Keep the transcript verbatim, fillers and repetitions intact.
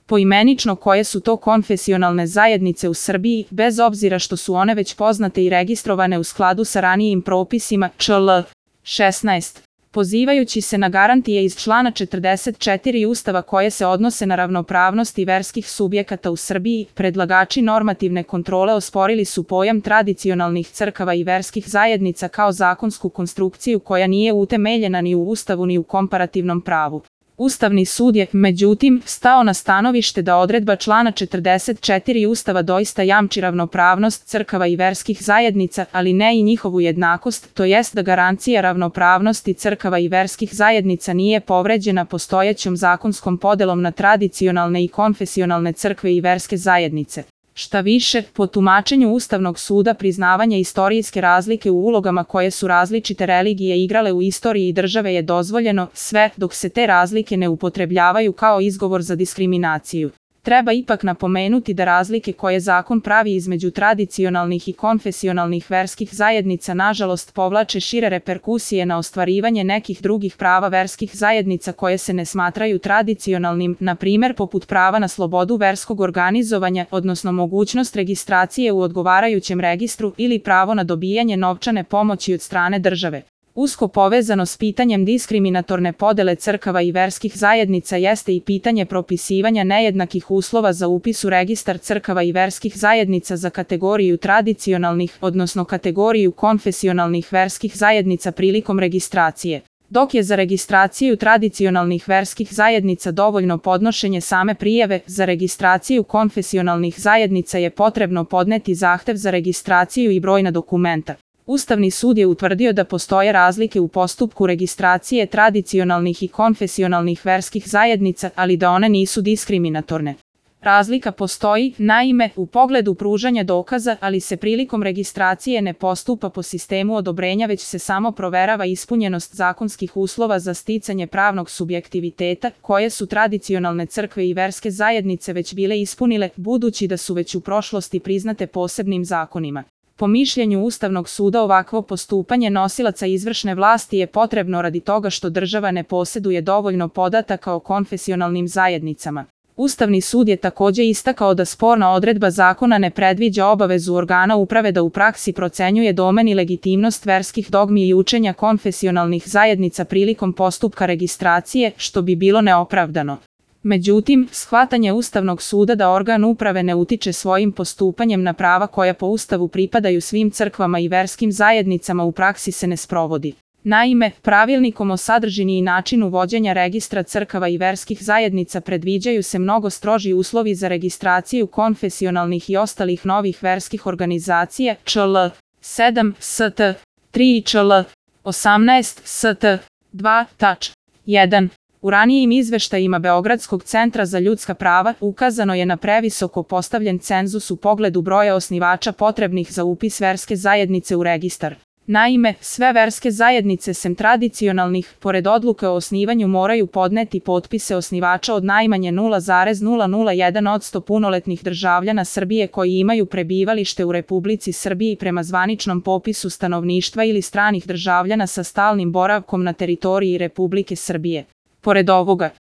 Poimenično koje su to konfesionalne zajednice u Srbiji, bez obzira što su one već poznate i registrovane u skladu sa ranijim propisima čl. šesnaest. Pozivajući se na garantije iz člana četrdeset četiri Ustava koje se odnose na ravnopravnost i verskih subjekata u Srbiji, predlagači normativne kontrole osporili su pojam tradicionalnih crkava i verskih zajednica kao zakonsku konstrukciju koja nije utemeljena ni u Ustavu ni u komparativnom pravu. Ustavni sud je, međutim, stao na stanovište da odredba člana četrdeset četiri Ustava doista jamči ravnopravnost crkava i verskih zajednica, ali ne i njihovu jednakost, to jest da garancija ravnopravnosti crkava i verskih zajednica nije povređena postojećom zakonskom podelom na tradicionalne i konfesionalne crkve i verske zajednice. Šta više, po tumačenju Ustavnog suda priznavanje istorijske razlike u ulogama koje su različite religije igrale u istoriji države je dozvoljeno, sve dok se te razlike ne upotrebljavaju kao izgovor za diskriminaciju. Treba ipak napomenuti da razlike koje zakon pravi između tradicionalnih i konfesionalnih verskih zajednica nažalost povlače šire reperkusije na ostvarivanje nekih drugih prava verskih zajednica koje se ne smatraju tradicionalnim, na primer poput prava na slobodu verskog organizovanja, odnosno mogućnost registracije u odgovarajućem registru ili pravo na dobijanje novčane pomoći od strane države. Usko povezano s pitanjem diskriminatorne podele crkava i verskih zajednica jeste i pitanje propisivanja nejednakih uslova za upis u registar crkava i verskih zajednica za kategoriju tradicionalnih, odnosno kategoriju konfesionalnih verskih zajednica prilikom registracije. Dok je za registraciju tradicionalnih verskih zajednica dovoljno podnošenje same prijave, za registraciju konfesionalnih zajednica je potrebno podneti zahtev za registraciju i brojna dokumenta. Ustavni sud je utvrdio da postoje razlike u postupku registracije tradicionalnih i konfesionalnih verskih zajednica, ali da one nisu diskriminatorne. Razlika postoji, naime, u pogledu pružanja dokaza, ali se prilikom registracije ne postupa po sistemu odobrenja već se samo proverava ispunjenost zakonskih uslova za sticanje pravnog subjektiviteta, koje su tradicionalne crkve i verske zajednice već bile ispunile, budući da su već u prošlosti priznate posebnim zakonima. Po mišljenju Ustavnog suda ovakvo postupanje nosilaca izvršne vlasti je potrebno radi toga što država ne posjeduje dovoljno podataka o konfesionalnim zajednicama. Ustavni sud je također istakao da sporna odredba zakona ne predviđa obavezu organa uprave da u praksi procenjuje domen i legitimnost verskih dogmi i učenja konfesionalnih zajednica prilikom postupka registracije, što bi bilo neopravdano. Međutim, shvatanje Ustavnog suda da organ uprave ne utiče svojim postupanjem na prava koja po Ustavu pripadaju svim crkvama i verskim zajednicama u praksi se ne sprovodi. Naime, pravilnikom o sadržini i načinu vođenja registra crkava i verskih zajednica predviđaju se mnogo stroži uslovi za registraciju konfesionalnih i ostalih novih verskih organizacija čl. sedam st. tri i čl. osamnaest st. dva tač. jedan. U ranijim izveštajima Beogradskog centra za ljudska prava ukazano je na previsoko postavljen cenzus u pogledu broja osnivača potrebnih za upis verske zajednice u registar. Naime, sve verske zajednice sem tradicionalnih, pored odluke o osnivanju moraju podneti potpise osnivača od najmanje nula zarez nula nula jedan posto punoletnih državljana Srbije koji imaju prebivalište u Republici Srbiji prema zvaničnom popisu stanovništva ili stranih državljana sa stalnim boravkom na teritoriji Republike Srbije. Pored ovoga,